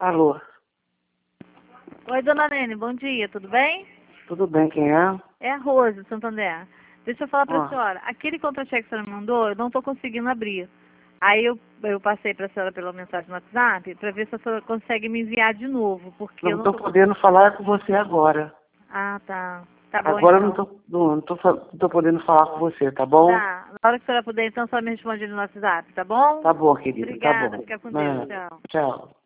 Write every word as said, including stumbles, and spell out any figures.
Alô, Oi, dona Nene, bom dia, tudo bem? tudo bem, quem é? É a Rose, Santander. Deixa eu falar para a Ó, senhora, aquele contra-cheque que a senhora me mandou, eu não estou conseguindo abrir. Aí eu, eu passei para a senhora pela mensagem no WhatsApp para ver se a senhora consegue me enviar de novo, porque eu não não tô estou... podendo falar com você agora. Ah, tá. Tá bom, Agora eu não então. tô, não, não tô, fa- não tô podendo falar com você, tá bom? Tá. Na hora que a senhora puder, então, só me responde no WhatsApp, tá bom? Tá bom, querida, tá Obrigada, bom. fica com Deus, Ah, tchau. tchau.